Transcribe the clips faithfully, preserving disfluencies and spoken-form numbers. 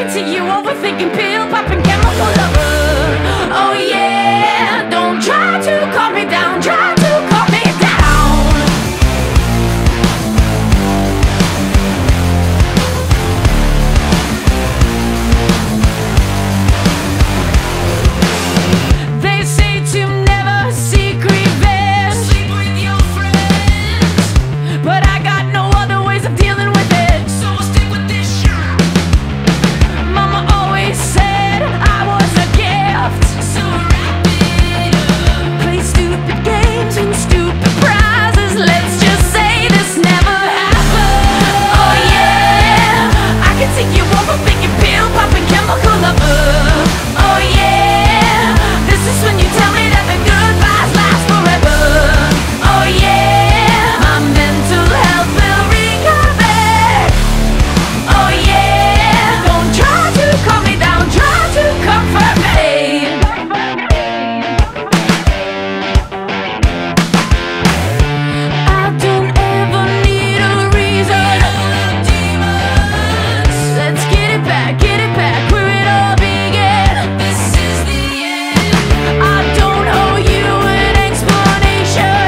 can see you overthinking, pill popping, chemical lover. Oh yeah, don't try to calm me down, try to calm me down. They say to never seek revenge, sleep with your friends, but I got no other ways of dealing with it, so I'll stick with this shit. Mama always said I was a gift, so wrap it up. Play stupid games, win stupid prizes, let's just say this never happened. Oh yeah, I can take you over, thinking pill popping, chemical lover. Oh yeah, this is when you tell me that the goodbyes last forever. Oh yeah, my mental health will recover. Oh yeah, don't try to calm me down, try to comfort me. I don't ever need a reason. Let's get it back, get it back where it all began. This is the end. I don't owe you an explanation.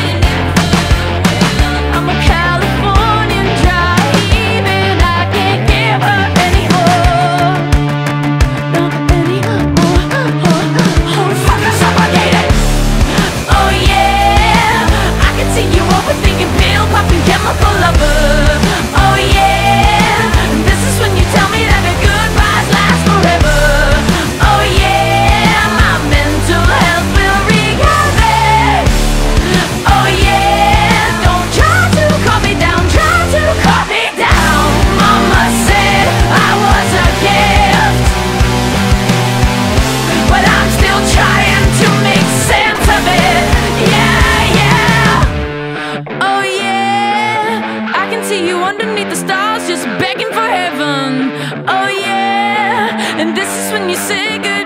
I'm a Californian dry heaving, I can't give her anymore. Not anymore. Oh, fucking suffocated. Oh yeah, I can see you overthinking, pill popping, chemical lover. Oh yeah, this is when you tell me that the goodbyes last forever. Oh yeah, my mental health will recover. Oh yeah, don't try to calm me down, try to calm me down. Mama said I was a gift, but I'm still trying to make sense of it. Yeah, yeah. Oh yeah, I can see you underneath the stars, just begging for heaven. Oh yeah, and this is when you say goodbye.